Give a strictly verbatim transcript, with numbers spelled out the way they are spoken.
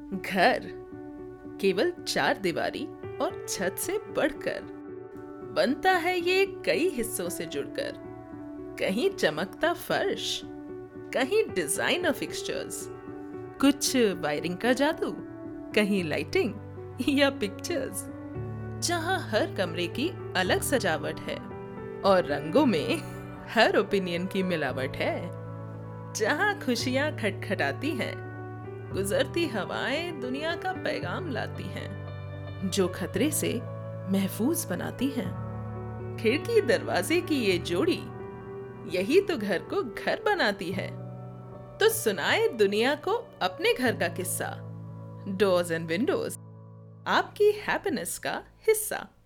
घर केवल चार दीवारी और छत से बढ़कर बनता है ये कई हिस्सों से जुड़कर। कहीं चमकता फर्श, कहीं डिजाइनर फिक्सचर्स, कुछ वायरिंग का जादू, कहीं लाइटिंग या पिक्चर्स। जहां हर कमरे की अलग सजावट है और रंगों में हर ओपिनियन की मिलावट है। जहां खुशियां खटखटाती हैं, गुजरती हवाएं दुनिया का पैगाम लाती हैं, जो खतरे से महफूज बनाती हैं। खिड़की दरवाजे की ये जोड़ी यही तो घर को घर बनाती है। तो सुनाए दुनिया को अपने घर का किस्सा। डोर्स एंड विंडोज, आपकी हैप्पीनेस का हिस्सा।